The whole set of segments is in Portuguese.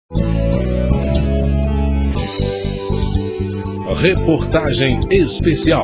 Reportagem especial.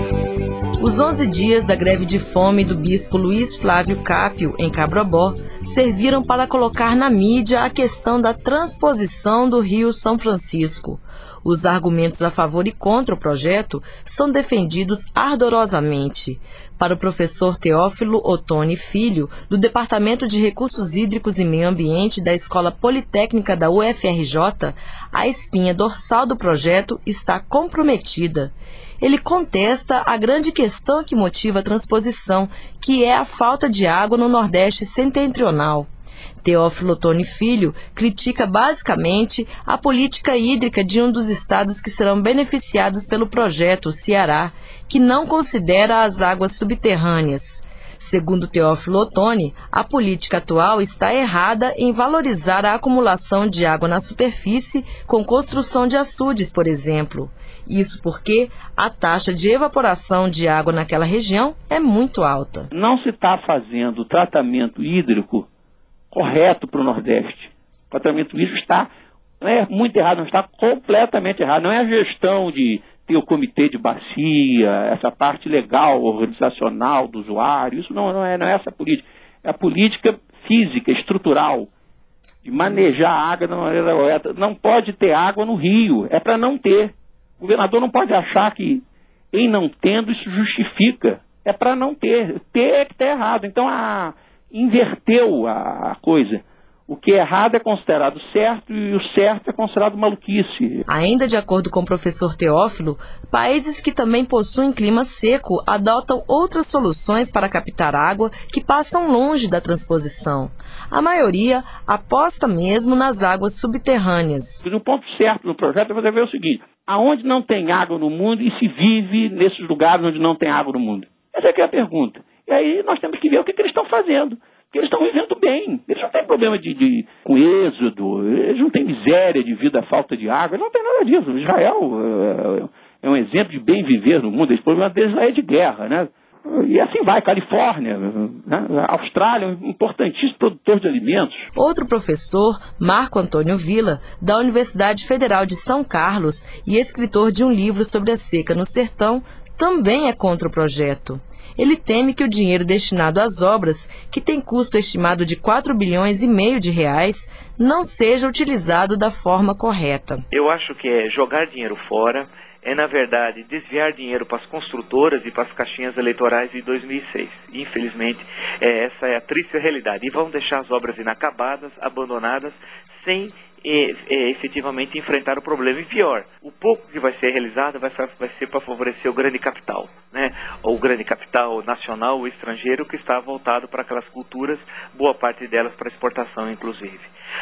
Os 11 dias da greve de fome do bispo Luiz Flávio Cápio, em Cabrobó, serviram para colocar na mídia a questão da transposição do Rio São Francisco. Os argumentos a favor e contra o projeto são defendidos ardorosamente. Para o professor Teófilo Ottoni Filho, do Departamento de Recursos Hídricos e Meio Ambiente da Escola Politécnica da UFRJ, a espinha dorsal do projeto está comprometida. Ele contesta a grande questão que motiva a transposição, que é a falta de água no Nordeste setentrional. Teófilo Ottoni Filho critica basicamente a política hídrica de um dos estados que serão beneficiados pelo projeto, o Ceará, que não considera as águas subterrâneas. Segundo Teófilo Ottoni, a política atual está errada em valorizar a acumulação de água na superfície com construção de açudes, por exemplo. Isso porque a taxa de evaporação de água naquela região é muito alta. Não se está fazendo tratamento hídrico correto para o Nordeste. O tratamento hídrico está, não é muito errado, não está completamente errado. Não é a gestão de ter o comitê de bacia, essa parte legal, organizacional do usuário, isso não é essa a política. É a política física, estrutural, de manejar a água da maneira correta. Não pode ter água no rio, é para não ter. O governador não pode achar que, em não tendo, isso justifica. É para não ter. Ter é que está errado. Então, inverteu a coisa. O que é errado é considerado certo e o certo é considerado maluquice. Ainda de acordo com o professor Teófilo, países que também possuem clima seco adotam outras soluções para captar água que passam longe da transposição. A maioria aposta mesmo nas águas subterrâneas. O ponto certo do projeto é você ver o seguinte: aonde não tem água no mundo e se vive nesses lugares onde não tem água no mundo? Essa é a pergunta. E aí nós temos que ver o que eles estão fazendo. Porque eles estão vivendo bem. Eles não têm problema com êxodo, eles não têm miséria de vida, falta de água, eles não têm nada disso. Israel é um exemplo de bem viver no mundo. O problema deles lá é de guerra, né? E assim vai, Califórnia, né? Austrália, um importantíssimo produtor de alimentos. Outro professor, Marco Antônio Villa, da Universidade Federal de São Carlos e escritor de um livro sobre a seca no sertão, também é contra o projeto. Ele teme que o dinheiro destinado às obras, que tem custo estimado de 4,5 bilhões de reais, não seja utilizado da forma correta. Eu acho que jogar dinheiro fora é, na verdade, desviar dinheiro para as construtoras e para as caixinhas eleitorais de 2006. Infelizmente, essa é a triste realidade. E vão deixar as obras inacabadas, abandonadas, sem efetivamente enfrentar o problema. E pior, o pouco que vai ser realizado vai ser para favorecer o grande capital, né? O grande capital nacional ou estrangeiro que está voltado para aquelas culturas, boa parte delas para exportação, inclusive.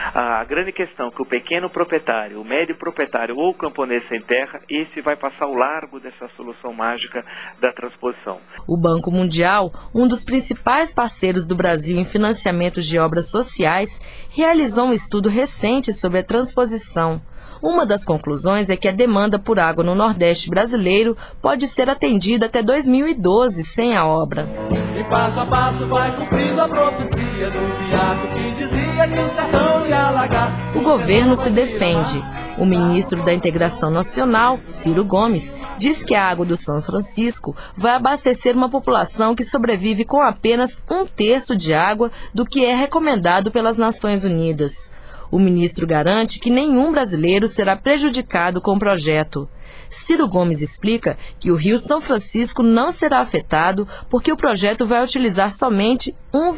A grande questão é que o pequeno proprietário, o médio proprietário ou o camponês sem terra, esse vai passar ao largo dessa solução mágica da transposição. O Banco Mundial, um dos principais parceiros do Brasil em financiamentos de obras sociais, realizou um estudo recente sobre a transposição. Uma das conclusões é que a demanda por água no Nordeste brasileiro pode ser atendida até 2012 sem a obra. E passo a passo vai cumprindo a profecia do Beato que dizia que o sertão ia alagar. O governo se defende. O ministro da Integração Nacional, Ciro Gomes, diz que a água do São Francisco vai abastecer uma população que sobrevive com apenas 1/3 de água do que é recomendado pelas Nações Unidas. O ministro garante que nenhum brasileiro será prejudicado com o projeto. Ciro Gomes explica que o Rio São Francisco não será afetado porque o projeto vai utilizar somente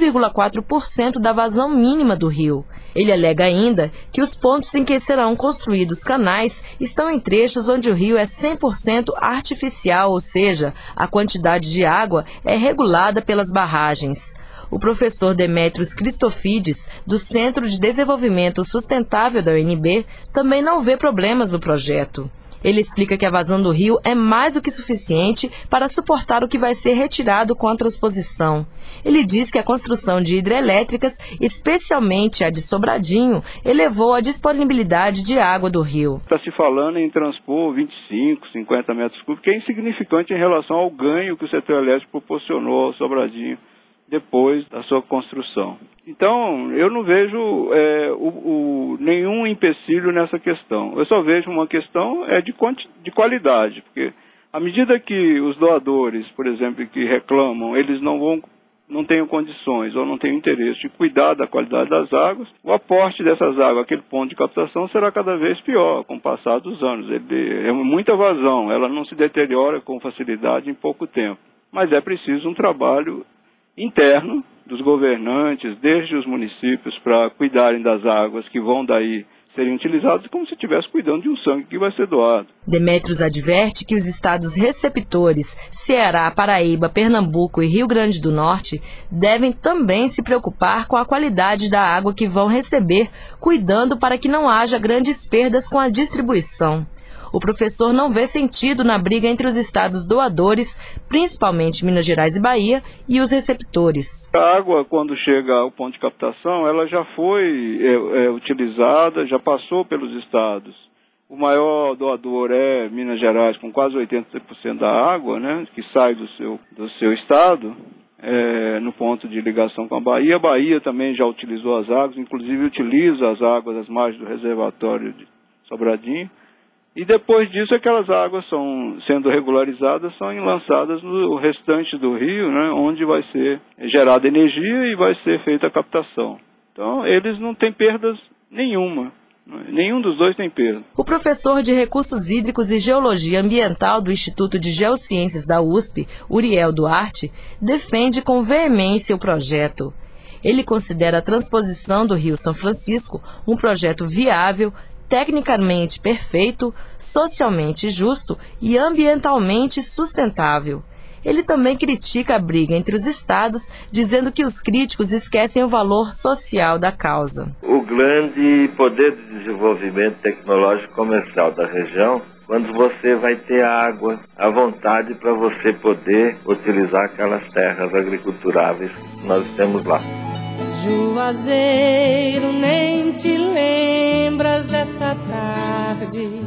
1,4% da vazão mínima do rio. Ele alega ainda que os pontos em que serão construídos canais estão em trechos onde o rio é 100% artificial, ou seja, a quantidade de água é regulada pelas barragens. O professor Demétrios Cristofides, do Centro de Desenvolvimento Sustentável da UNB, também não vê problemas no projeto. Ele explica que a vazão do rio é mais do que suficiente para suportar o que vai ser retirado com a transposição. Ele diz que a construção de hidrelétricas, especialmente a de Sobradinho, elevou a disponibilidade de água do rio. Está se falando em transpor 25, 50 metros cúbicos, que é insignificante em relação ao ganho que o setor elétrico proporcionou ao Sobradinho depois da sua construção. Então, eu não vejo nenhum empecilho nessa questão. Eu só vejo uma questão de qualidade, porque à medida que os doadores, por exemplo, que reclamam, eles não tenham condições ou não tenham interesse de cuidar da qualidade das águas, o aporte dessas águas, aquele ponto de captação, será cada vez pior com o passar dos anos. É muita vazão, ela não se deteriora com facilidade em pouco tempo. Mas é preciso um trabalho interno dos governantes, desde os municípios, para cuidarem das águas que vão daí serem utilizadas como se estivesse cuidando de um sangue que vai ser doado. Demétrios adverte que os estados receptores, Ceará, Paraíba, Pernambuco e Rio Grande do Norte, devem também se preocupar com a qualidade da água que vão receber, cuidando para que não haja grandes perdas com a distribuição. O professor não vê sentido na briga entre os estados doadores, principalmente Minas Gerais e Bahia, e os receptores. A água, quando chega ao ponto de captação, ela já foi utilizada, já passou pelos estados. O maior doador é Minas Gerais, com quase 80% da água, né, que sai do seu estado, no ponto de ligação com a Bahia. A Bahia também já utilizou as águas, inclusive utiliza as águas das margens do reservatório de Sobradinho. E depois disso, aquelas águas sendo regularizadas, são lançadas no restante do rio, né, onde vai ser gerada energia e vai ser feita a captação. Então, eles não têm perdas nenhuma. Nenhum dos dois tem perda. O professor de Recursos Hídricos e Geologia Ambiental do Instituto de Geociências da USP, Uriel Duarte, defende com veemência o projeto. Ele considera a transposição do Rio São Francisco um projeto viável, tecnicamente perfeito, socialmente justo e ambientalmente sustentável. Ele também critica a briga entre os estados, dizendo que os críticos esquecem o valor social da causa. O grande poder de desenvolvimento tecnológico comercial da região, quando você vai ter água à vontade para você poder utilizar aquelas terras agriculturáveis que nós temos lá. Juazeiro, nem te lembras dessa tarde.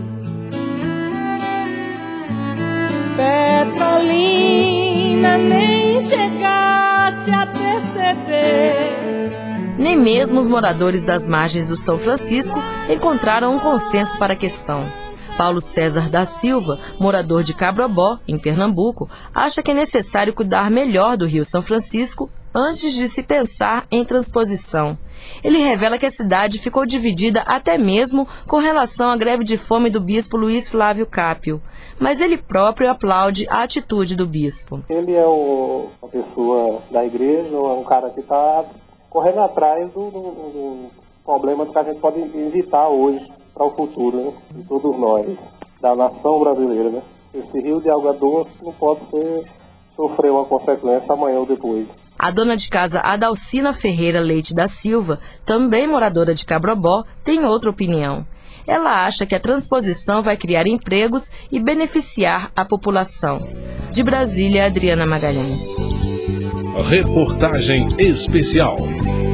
Petrolina, nem chegaste a perceber. Nem mesmo os moradores das margens do São Francisco encontraram um consenso para a questão. Paulo César da Silva, morador de Cabrobó, em Pernambuco, acha que é necessário cuidar melhor do Rio São Francisco antes de se pensar em transposição. Ele revela que a cidade ficou dividida até mesmo com relação à greve de fome do bispo Luiz Flávio Cápio, mas ele próprio aplaude a atitude do bispo. Ele é uma pessoa da igreja, é um cara que está correndo atrás do problema que a gente pode evitar hoje para o futuro, né? De todos nós, da nação brasileira, né? Esse rio de água doce não pode sofrer uma consequência amanhã ou depois. A dona de casa Adalcina Ferreira Leite da Silva, também moradora de Cabrobó, tem outra opinião. Ela acha que a transposição vai criar empregos e beneficiar a população. De Brasília, Adriana Magalhães. Reportagem especial.